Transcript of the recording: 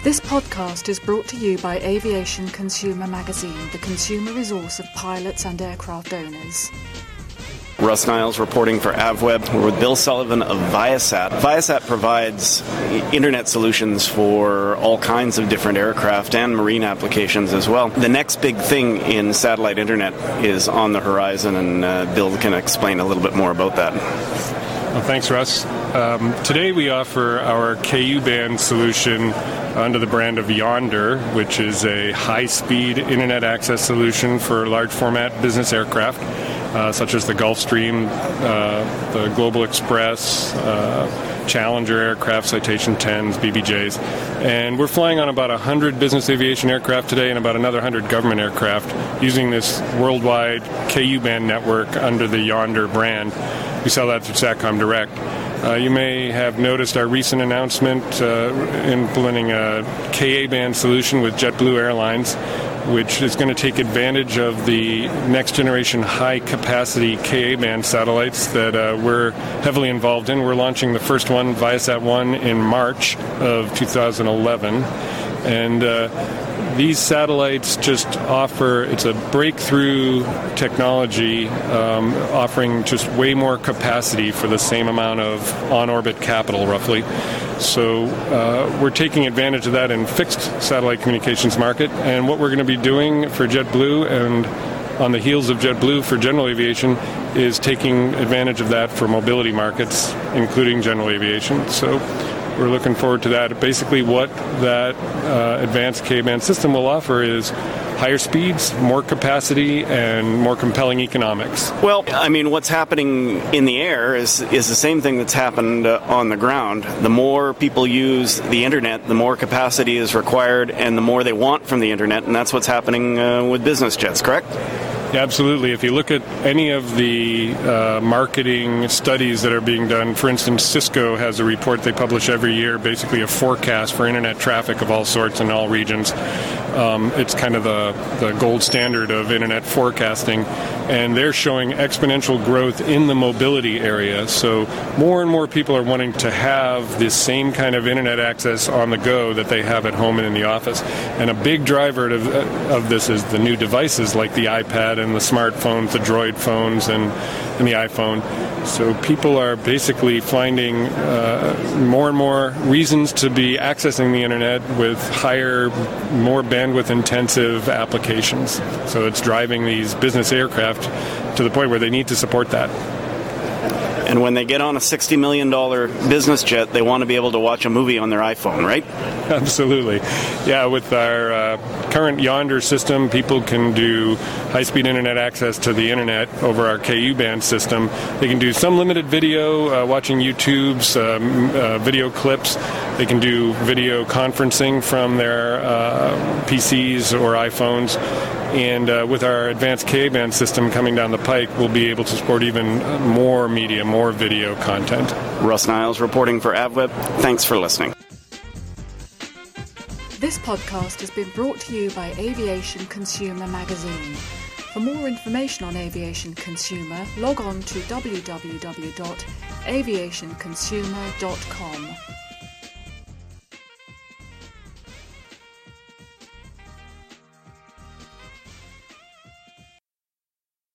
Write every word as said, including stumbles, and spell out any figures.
This podcast is brought to you by Aviation Consumer Magazine, the consumer resource of pilots and aircraft owners. Russ Niles reporting for AvWeb. We're with Bill Sullivan of Viasat. Viasat provides internet solutions for all kinds of different aircraft and marine applications as well. The next big thing in satellite internet is on the horizon, and uh, Bill can explain a little bit more about that. Well, thanks, Russ. Um, today we offer our K U-band solution under the brand of Yonder, which is a high-speed internet access solution for large-format business aircraft, uh, such as the Gulfstream, uh, the Global Express, uh, Challenger aircraft, Citation tens, B B Js. And we're flying on about one hundred business aviation aircraft today and about another one hundred government aircraft using this worldwide K U-band network under the Yonder brand. We sell that through Satcom Direct. Uh, you may have noticed our recent announcement uh, implementing a Ka band solution with JetBlue Airlines, which is going to take advantage of the next generation high-capacity Ka band satellites that uh, we're heavily involved in. We're launching the first one, Viasat one, in March of two thousand eleven. And uh, these satellites just offer, it's a breakthrough technology um, offering just way more capacity for the same amount of on-orbit capital, roughly. So uh, we're taking advantage of that in fixed satellite communications market. And what we're going to be doing for JetBlue and on the heels of JetBlue for general aviation is taking advantage of that for mobility markets, including general aviation. So we're looking forward to that. Basically, what that uh, advanced Ka-band system will offer is higher speeds, more capacity, and more compelling economics. Well, I mean, what's happening in the air is is the same thing that's happened uh, on the ground. The more people use the internet, the more capacity is required, and the more they want from the internet, and that's what's happening uh, with business jets, correct? Yeah, absolutely. If you look at any of the uh, marketing studies that are being done, for instance, Cisco has a report they publish every year, basically a forecast for internet traffic of all sorts in all regions. Um, it's kind of the, the gold standard of internet forecasting, and they're showing exponential growth in the mobility area. So more and more people are wanting to have this same kind of internet access on the go that they have at home and in the office. And a big driver of, of this is the new devices like the iPad and the smartphones, the Droid phones, and, and the iPhone. So people are basically finding uh, more and more reasons to be accessing the internet with higher, more bandwidth-intensive applications. So it's driving these business aircraft to the point where they need to support that. And when they get on a sixty million dollars business jet, they want to be able to watch a movie on their iPhone, right? Absolutely. Yeah, with our uh, current Yonder system, people can do high-speed internet access to the internet over our K U-band system. They can do some limited video, uh, watching YouTube's um, uh, video clips. They can do video conferencing from their uh, P Cs or iPhones. And uh, with our advanced Ka-band system coming down the pike, we'll be able to support even more media, more video content. Russ Niles reporting for AvWeb. Thanks for listening. This podcast has been brought to you by Aviation Consumer Magazine. For more information on Aviation Consumer, log on to w w w dot aviation consumer dot com.